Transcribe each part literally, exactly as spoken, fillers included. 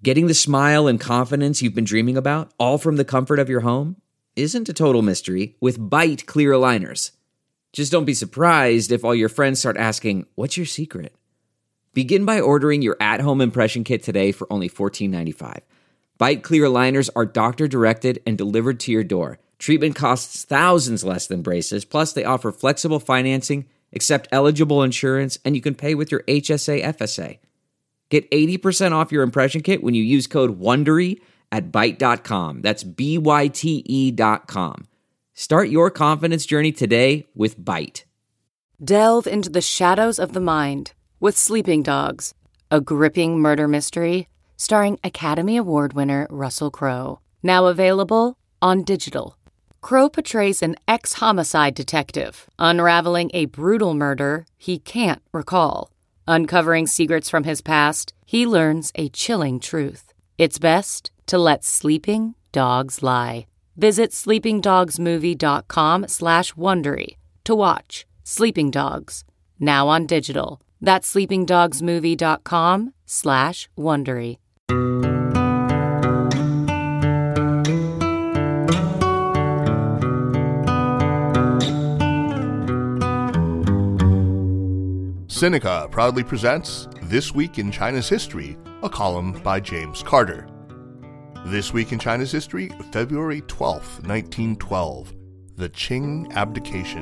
Getting the smile and confidence you've been dreaming about, all from the comfort of your home, isn't a total mystery with Byte clear aligners. Just don't be surprised if all your friends start asking, "What's your secret?" Begin by ordering your at-home impression kit today for only fourteen ninety-five. Byte clear aligners are doctor-directed and delivered to your door. Treatment costs thousands less than braces, plus they offer flexible financing, accept eligible insurance, and you can pay with your H S A F S A. Get eighty percent off your impression kit when you use code WONDERY at byte dot com. That's B Y T E dot com. Start your confidence journey today with Byte. Delve into the shadows of the mind with Sleeping Dogs, a gripping murder mystery starring Academy Award winner Russell Crowe. Now available on digital. Crowe portrays an ex-homicide detective unraveling a brutal murder he can't recall. Uncovering secrets from his past, he learns a chilling truth. It's best to let sleeping dogs lie. Visit sleepingdogsmovie.com slash Wondery to watch Sleeping Dogs, now on digital. That's sleepingdogsmovie.com slash Wondery. Sinica proudly presents This Week in China's History, a column by James Carter. This Week in China's History, February twelfth, nineteen twelve, the Qing Abdication.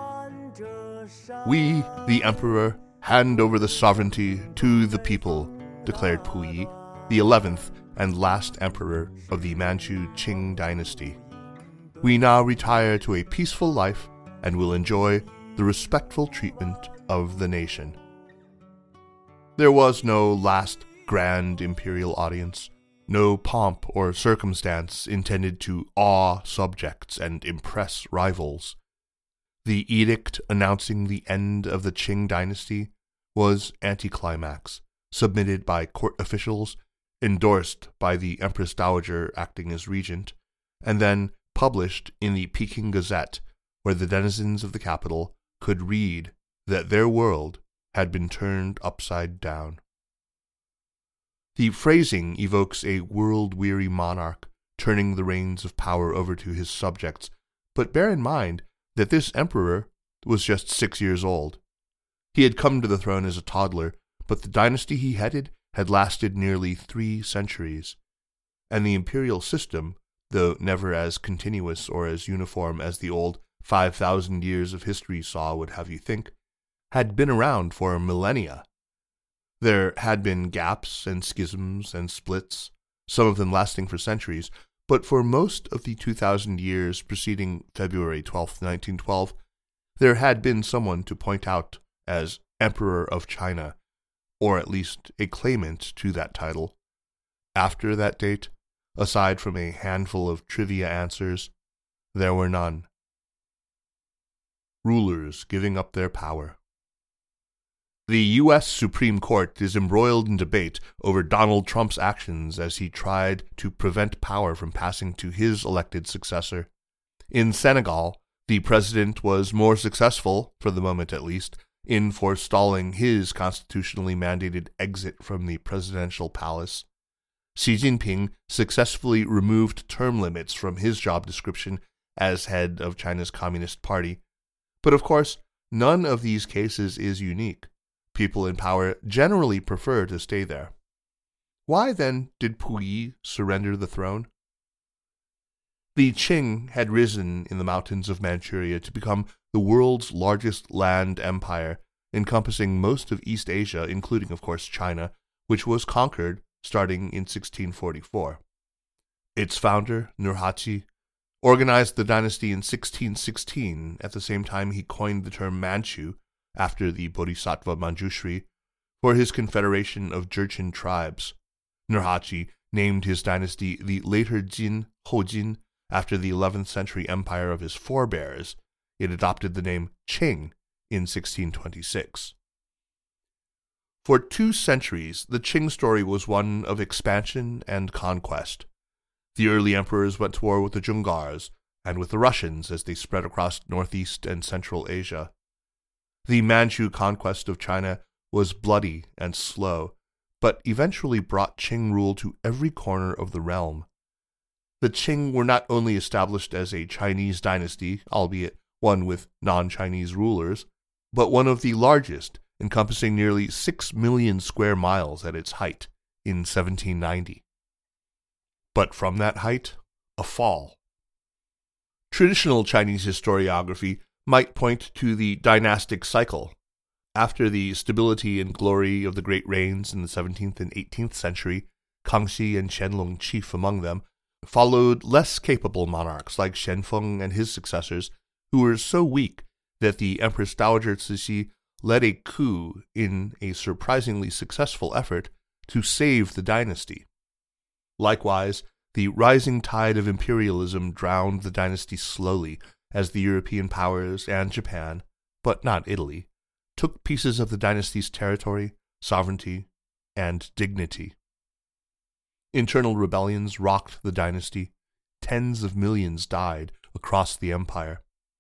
We, the Emperor, hand over the sovereignty to the people, declared Puyi, the eleventh and last emperor of the Manchu Qing dynasty. We now retire to a peaceful life and will enjoy the respectful treatment of the nation. There was no last grand imperial audience, no pomp or circumstance intended to awe subjects and impress rivals. The edict announcing the end of the Qing dynasty was anticlimax, submitted by court officials, endorsed by the Empress Dowager acting as regent, and then published in the Peking Gazette, where the denizens of the capital could read that their world had been turned upside down. The phrasing evokes a world-weary monarch turning the reins of power over to his subjects, but bear in mind that this emperor was just six years old. He had come to the throne as a toddler, but the dynasty he headed had lasted nearly three centuries, and the imperial system, though never as continuous or as uniform as the old five thousand years of history saw would have you think, had been around for millennia. There had been gaps and schisms and splits, some of them lasting for centuries, but for most of the two thousand years preceding February twelfth, nineteen twelve, there had been someone to point out as Emperor of China, or at least a claimant to that title. After that date, aside from a handful of trivia answers, there were none. Rulers giving up their power. The U S Supreme Court is embroiled in debate over Donald Trump's actions as he tried to prevent power from passing to his elected successor. In Senegal, the president was more successful, for the moment at least, in forestalling his constitutionally mandated exit from the presidential palace. Xi Jinping successfully removed term limits from his job description as head of China's Communist Party. But of course, none of these cases is unique. People in power generally prefer to stay there. Why, then, did Puyi surrender the throne? The Qing had risen in the mountains of Manchuria to become the world's largest land empire, encompassing most of East Asia, including, of course, China, which was conquered starting in sixteen forty-four. Its founder, Nurhaci, organized the dynasty in sixteen sixteen, at the same time he coined the term Manchu, after the Bodhisattva Manjushri, for his confederation of Jurchen tribes. Nurhaci named his dynasty the later Jin, Hojin, after the eleventh century empire of his forebears. It adopted the name Qing in sixteen twenty-six. For two centuries, the Qing story was one of expansion and conquest. The early emperors went to war with the Zhongars and with the Russians as they spread across northeast and central Asia. The Manchu conquest of China was bloody and slow, but eventually brought Qing rule to every corner of the realm. The Qing were not only established as a Chinese dynasty, albeit one with non-Chinese rulers, but one of the largest, encompassing nearly six million square miles at its height in seventeen ninety. But from that height, a fall. Traditional Chinese historiography might point to the dynastic cycle. After the stability and glory of the great reigns in the seventeenth and eighteenth century, Kangxi and Qianlong chief among them, followed less capable monarchs like Xianfeng and his successors, who were so weak that the Empress Dowager Cixi led a coup in a surprisingly successful effort to save the dynasty. Likewise, the rising tide of imperialism drowned the dynasty slowly as the European powers and Japan, but not Italy, took pieces of the dynasty's territory, sovereignty, and dignity. Internal rebellions rocked the dynasty. Tens of millions died across the empire.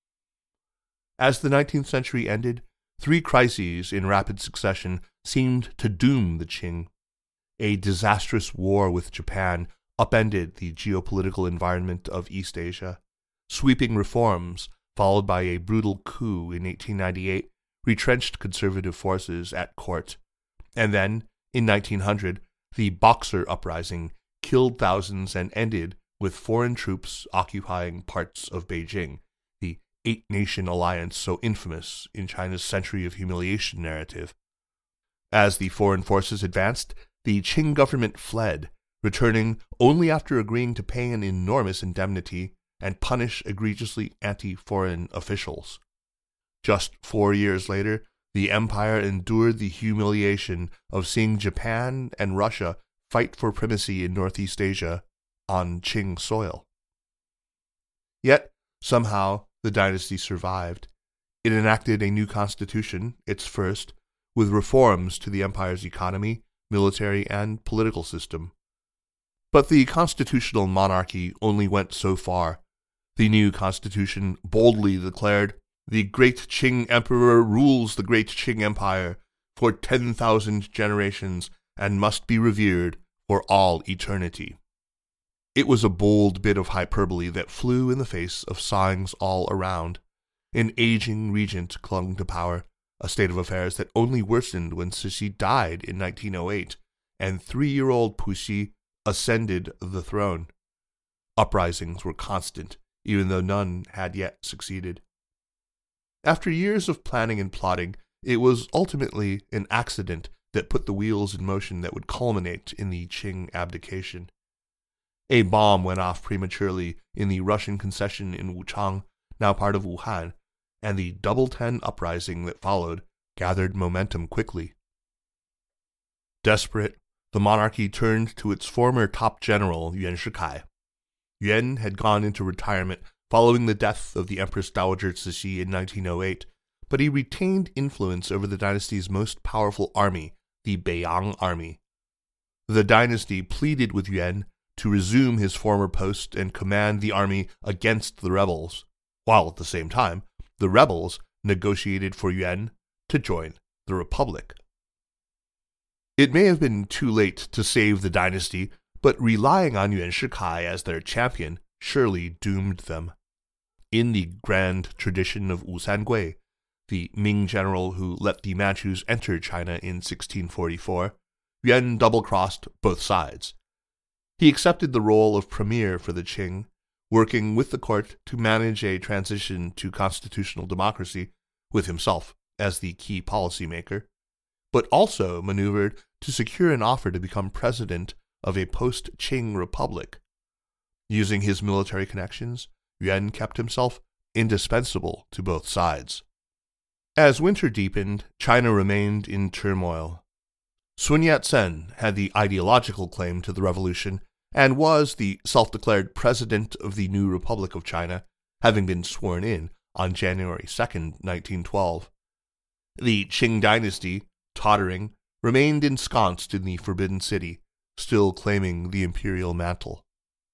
As the nineteenth century ended, three crises in rapid succession seemed to doom the Qing. A disastrous war with Japan upended the geopolitical environment of East Asia. Sweeping reforms, followed by a brutal coup in eighteen ninety-eight, retrenched conservative forces at court. And then, in nineteen hundred, the Boxer Uprising killed thousands and ended with foreign troops occupying parts of Beijing, the eight-nation alliance so infamous in China's century of humiliation narrative. As the foreign forces advanced, the Qing government fled, returning only after agreeing to pay an enormous indemnity and punish egregiously anti-foreign officials. Just four years later, the empire endured the humiliation of seeing Japan and Russia fight for primacy in Northeast Asia on Qing soil. Yet, somehow, the dynasty survived. It enacted a new constitution, its first, with reforms to the empire's economy, military, and political system. But the constitutional monarchy only went so far. The new constitution boldly declared, "The great Qing emperor rules the great Qing empire for ten thousand generations and must be revered for all eternity." It was a bold bit of hyperbole that flew in the face of signs all around. An aging regent clung to power, a state of affairs that only worsened when Cixi died in nineteen oh eight, and three-year-old Puxi ascended the throne. Uprisings were constant, even though none had yet succeeded. After years of planning and plotting, it was ultimately an accident that put the wheels in motion that would culminate in the Qing abdication. A bomb went off prematurely in the Russian concession in Wuchang, now part of Wuhan, and the Double Ten uprising that followed gathered momentum quickly. Desperate, the monarchy turned to its former top general, Yuan Shikai. Yuan had gone into retirement following the death of the Empress Dowager Cixi in nineteen oh eight, but he retained influence over the dynasty's most powerful army, the Beiyang army. The dynasty pleaded with Yuan to resume his former post and command the army against the rebels, while at the same time, the rebels negotiated for Yuan to join the Republic. It may have been too late to save the dynasty, but relying on Yuan Shikai as their champion surely doomed them. In the grand tradition of Wu Sangui, the Ming general who let the Manchus enter China in sixteen forty-four, Yuan double-crossed both sides. He accepted the role of premier for the Qing, working with the court to manage a transition to constitutional democracy, with himself as the key policymaker, but also maneuvered to secure an offer to become president of a post-Qing republic. Using his military connections, Yuan kept himself indispensable to both sides. As winter deepened, China remained in turmoil. Sun Yat-sen had the ideological claim to the revolution and was the self-declared president of the new Republic of China, having been sworn in on January second, nineteen twelve. The Qing dynasty, tottering, remained ensconced in the Forbidden City, still claiming the imperial mantle.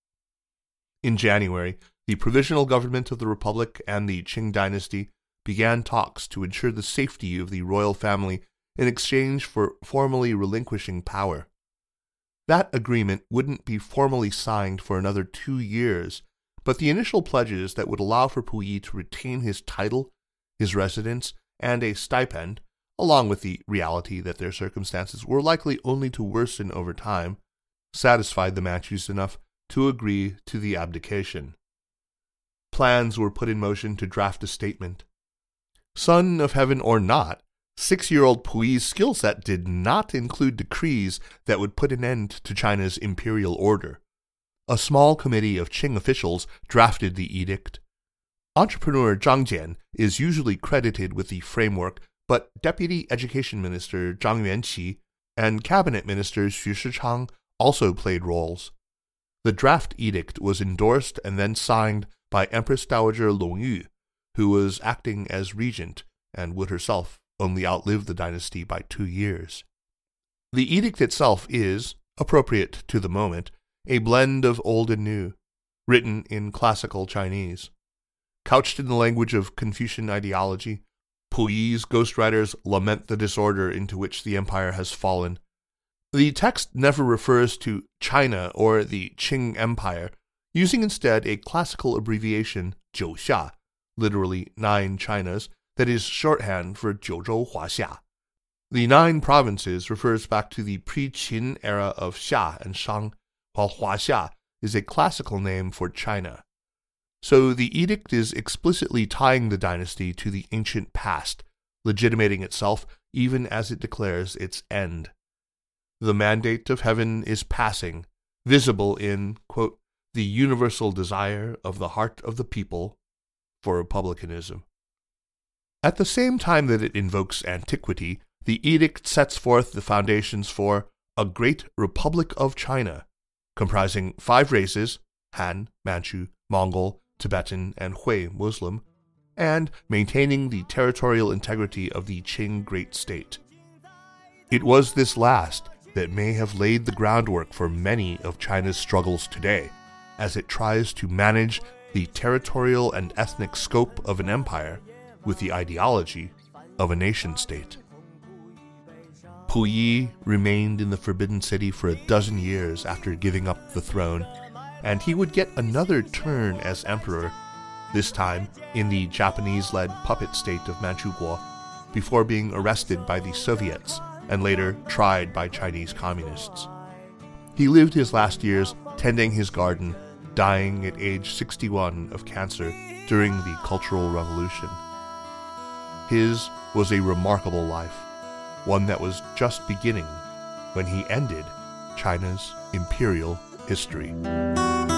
In January, the provisional government of the Republic and the Qing dynasty began talks to ensure the safety of the royal family in exchange for formally relinquishing power. That agreement wouldn't be formally signed for another two years, but the initial pledges that would allow for Puyi to retain his title, his residence, and a stipend, along with the reality that their circumstances were likely only to worsen over time, satisfied the Manchus enough to agree to the abdication. Plans were put in motion to draft a statement. Son of heaven or not, six-year-old Puyi's skill set did not include decrees that would put an end to China's imperial order. A small committee of Qing officials drafted the edict. Entrepreneur Zhang Jian is usually credited with the framework, but Deputy Education Minister Zhang Yuanqi and Cabinet Minister Xu Shichang also played roles. The draft edict was endorsed and then signed by Empress Dowager Long Yu, who was acting as regent and would herself only outlive the dynasty by two years. The edict itself is, appropriate to the moment, a blend of old and new, written in classical Chinese. Couched in the language of Confucian ideology, Puyi's ghostwriters lament the disorder into which the empire has fallen. The text never refers to China or the Qing Empire, using instead a classical abbreviation, Jiuxia, literally nine Chinas, that is shorthand for Jiuzhou Huaxia. The nine provinces refers back to the pre-Qin era of Xia and Shang, while Huaxia is a classical name for China. So the edict is explicitly tying the dynasty to the ancient past, legitimating itself even as it declares its end. The mandate of heaven is passing, visible in, quote, the universal desire of the heart of the people for republicanism. At the same time that it invokes antiquity, the edict sets forth the foundations for a great Republic of China, comprising five races, Han, Manchu, Mongol, Tibetan, and Hui Muslim, and maintaining the territorial integrity of the Qing Great State. It was this last that may have laid the groundwork for many of China's struggles today, as it tries to manage the territorial and ethnic scope of an empire with the ideology of a nation-state. Puyi remained in the Forbidden City for a dozen years after giving up the throne, and he would get another turn as emperor, this time in the Japanese-led puppet state of Manchukuo, before being arrested by the Soviets and later tried by Chinese communists. He lived his last years tending his garden, dying at age sixty-one of cancer during the Cultural Revolution. His was a remarkable life, one that was just beginning when he ended China's imperial history.